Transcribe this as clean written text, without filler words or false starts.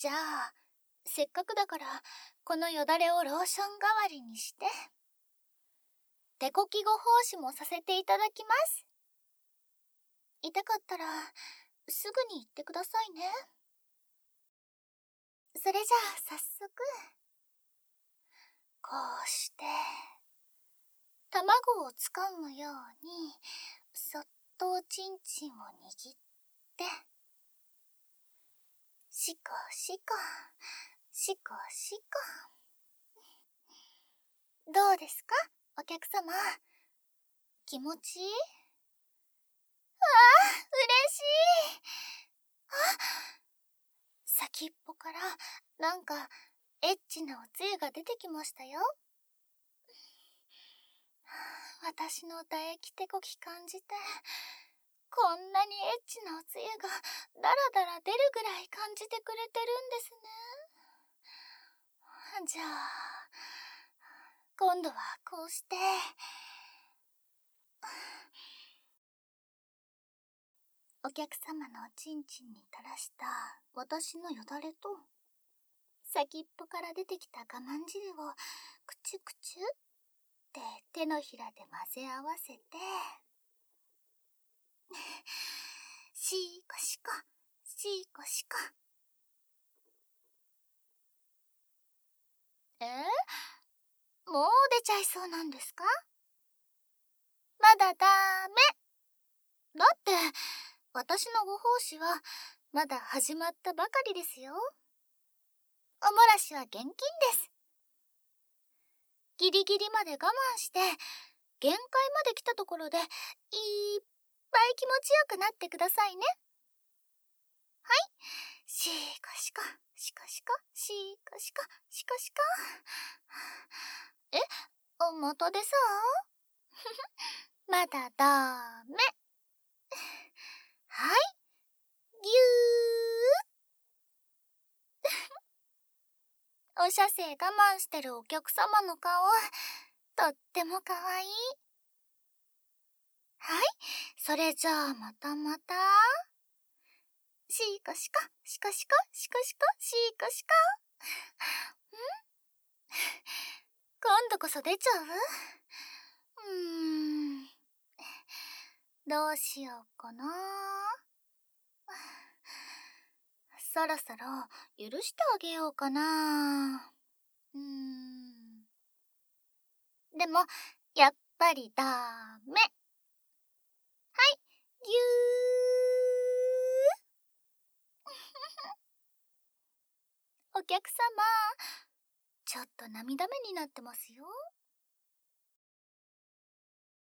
じゃあ、せっかくだから、このよだれをローション代わりにして、手こきご奉仕もさせていただきます。痛かったら、すぐに言ってくださいね。それじゃあ、早速。こうして、卵をつかむように、そっとおちんちんを握って、シコシコ、シコシコ。どうですか、お客様。気持ちいい？嬉しい。先っぽからなんかエッチなおつゆが出てきましたよ。私の唾液手こき感じて、こんなにエッチなおつゆがダラダラ出るぐらい感じてくれてるんですね。じゃあ、今度はこうして、お客様のおちんちんに垂らした私のよだれと、先っぽから出てきた我慢汁をくちゅくちゅって手のひらで混ぜ合わせて、シーコシコ、シーコシコ。もう出ちゃいそうなんですか？まだダメ。だって、私のご奉仕はまだ始まったばかりですよ。おもらしは厳禁です。ギリギリまで我慢して、限界まで来たところでいっぱい気持ちよくなってくださいね。はい。シーコシコ、シコシコ、シーコシコ、シコシコ。またでさまだダメ。はい。ぎゅー。お射精我慢してるお客様の顔、とってもかわいい。はい。それじゃあまたまた。シーコシコ、シコシコ、シコシコ、シーコシコ。今度こそ出ちゃう？どうしようかな。そろそろ許してあげようかな。でも、やっぱりダメ。はい、ぎゅー。お客様、ちょっと涙目になってますよ。